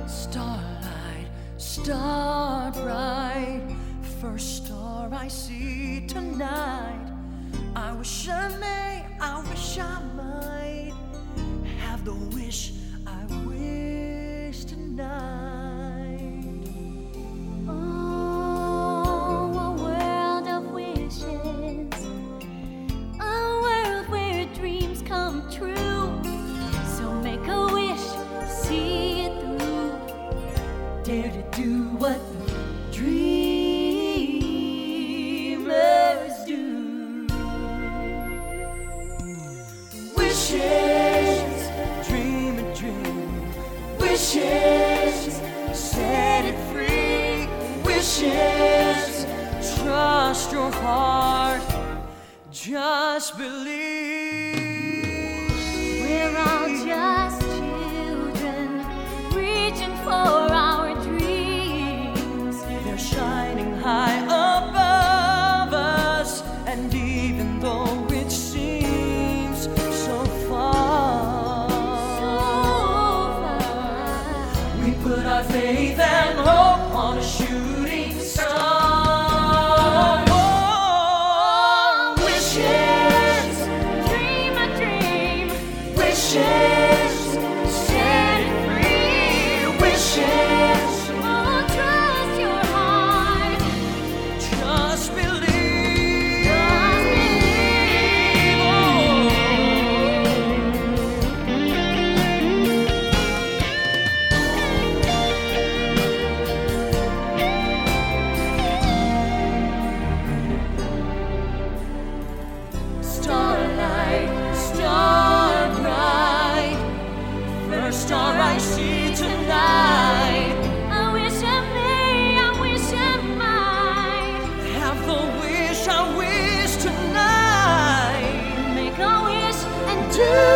Starlight, star bright, first star I see tonight. I wish I may, I wish I might have the wish I wish tonight. Oh, a world of wishes, a world where dreams come true. So make a wish, see it through. Dare to do what dreamers do. Wishes, dream a dream. Wishes, set it free. Wishes, trust your heart. Just believe. We're all just children reaching for our dreams. They're shining high above us, and even though it seems so far, we put our faith and hope on a shooting star. Oh, wishes, Dream a dream, wishes, set it free. Wishes, oh, trust your heart. just believe. Starlight, star bright, first star I see tonight. I wish I may, I wish I might Have the wish I wish tonight. make a wish and Do